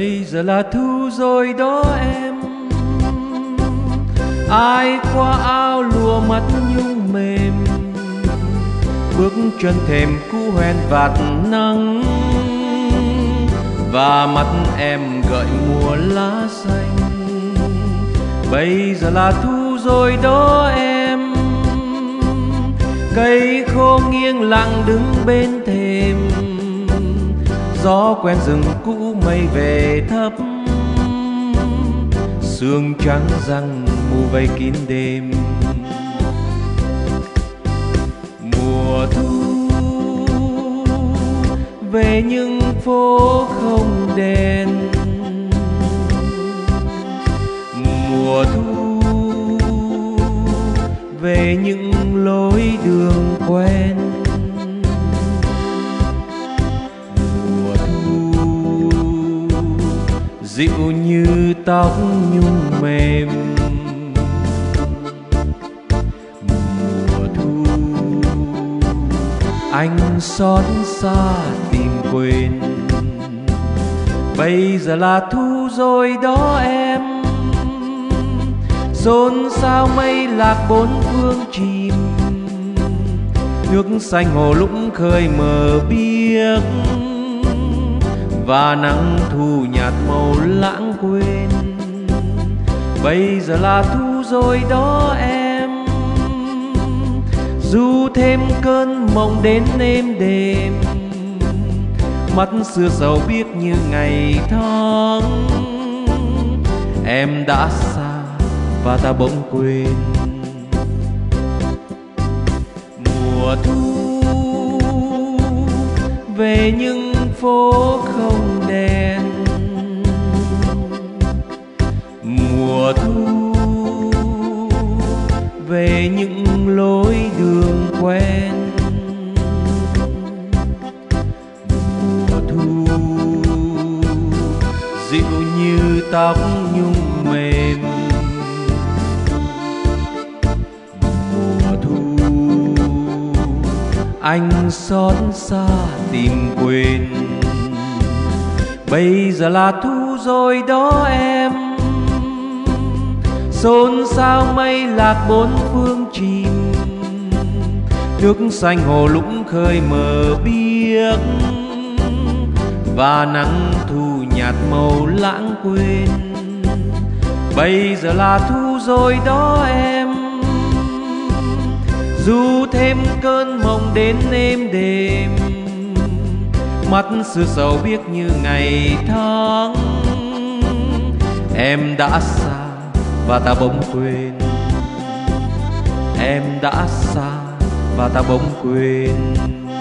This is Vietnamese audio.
Bây giờ là thu rồi đó em, ai qua áo lụa mắt nhung mềm, bước chân thềm cũ hoen vạt nắng, và mắt em gợi mùa lá xanh. Bây giờ là thu rồi đó em, cây khô nghiêng lặng đứng bên thềm, gió quen rừng cũ mây về thấp, sương trắng răng mù vây kín đêm. Mùa thu về những phố không đèn, mùa thu về những lối đường quen, mùa thu dịu như tóc nhung mềm, mùa thu anh xót xa tìm quên. Bây giờ là thu rồi đó em, xôn xao mây lạc bốn phương chìm, nước xanh hồ lũng khơi mờ biếc, và nắng thu nhạt màu lãng quên. Bây giờ là thu rồi đó em, dù thêm cơn mộng đến êm đềm, mắt xưa sầu biếc như ngày tháng. Em đã xa và ta bỗng quên. Mùa thu về những phố không đèn, mùa thu về những lối đường quen, mùa thu dịu như tóc nhung mềm, mùa thu anh xót xa tìm quên. Bây giờ là thu rồi đó em, xôn xao mây lạc bốn phương chìm, nước xanh hồ lũng khơi mờ biếc, và nắng thu nhạt màu lãng quên. Bây giờ là thu rồi đó em, dù thêm cơn mộng đến êm đềm, mắt xưa sầu biếc như ngày tháng. Em đã xa và ta bỗng quên, em đã xa và ta bỗng quên.